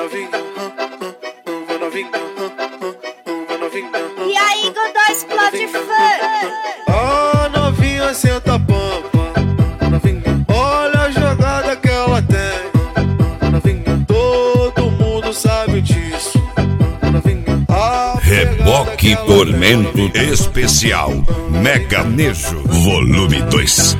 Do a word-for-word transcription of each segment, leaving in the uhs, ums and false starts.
E aí, Godó explode fã. A novinha senta a pampa. Olha a jogada que ela tem. Todo mundo sabe disso. Reboque Tormento Especial Mega Nejo Volume dois.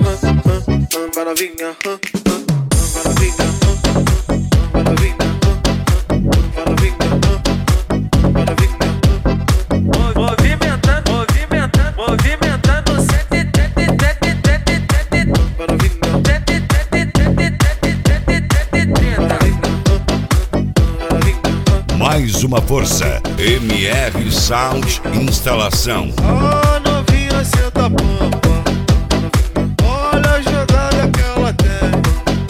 Movimentando, movimentando, movimentando Mais uma força M R Sound Instalação. A novinha senta a pampa. Olha a jogada que ela tem.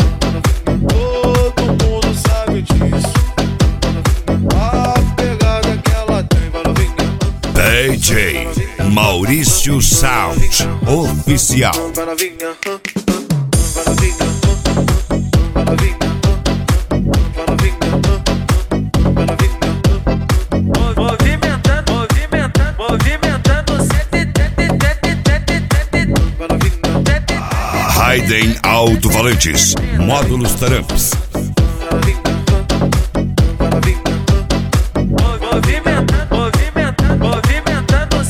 Todo mundo sabe disso. A pegada que ela tem. D J Maurício Sound Oficial. Movimentando, movimentando, movimentando Raiden Alto-Falantes Módulos Taramps. Movimentando, movimentando, movimentando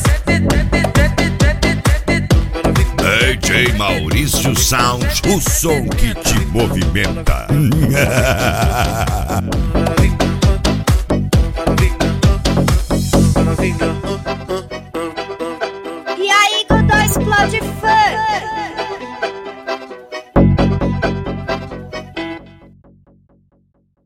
D J Maurício Sound, o som que te movimenta.